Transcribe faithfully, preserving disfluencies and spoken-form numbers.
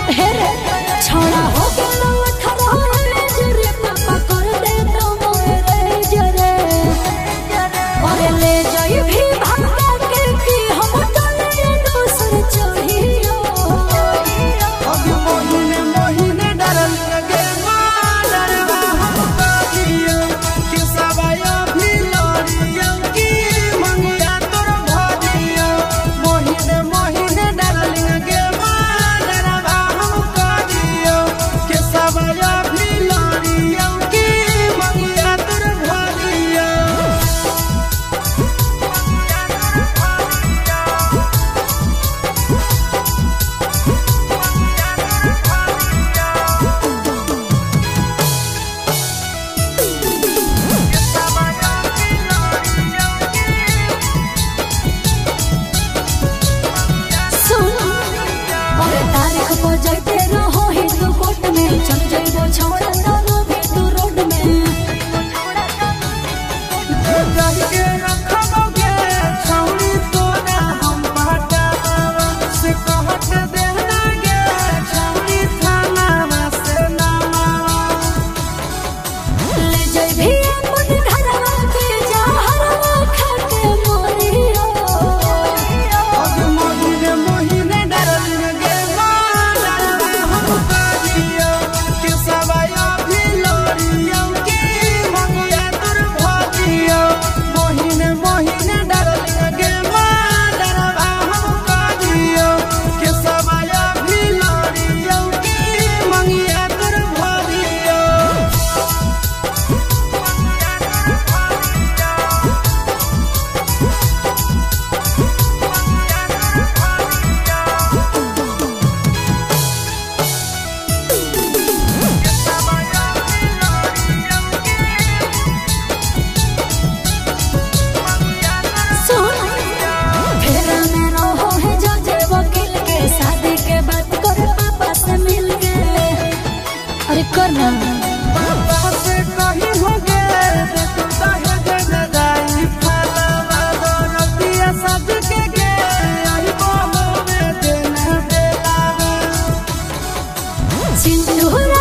छोड़ा हो गेलो अठारह रे जरे पापा कर दे तो मोरे जरे और ले जाई भी भागा के कि हम तले दूसर चढ़ियो अब मोहिने मोहिने डरल गे मारवा हम कहियो कि सबाया भी लड़ियो कि मंगिया तोर भदियो मोहिने मोहिने डरल गे मारवा हम कहियो कि सबाया भी लड़ियो कि मंगिया तोर भदियो जाते रहो हिंदू कोर्ट में चल जाइबो छोड़ा तारो भी तू रोड में जाई के रखबोगे छौड़ी तोरा हम पटावा से कहत देना गे छौड़ी थाना से नामा ले जाई भी अपन घरवा के जहरवा खा के मोरियो अब मोहिने मोहिने डरल गे मारवा हम कहियो कि सबाया भी लड़ियो कि मंगिया तोर भदियो मोहिने मोहिने डरल गे मारवा हम कहियो कि सबाया भी लड़ियो कि मंगिया तोर भदियो फेरा में रहो है जो जे वकील के शादी के बात कर पापा से मिल के अरे करना पापा से कहीं हो गे तू दहे जने जाई फलवा दोनतिया सज के गे आई बहो में देना देलावा सिंदूर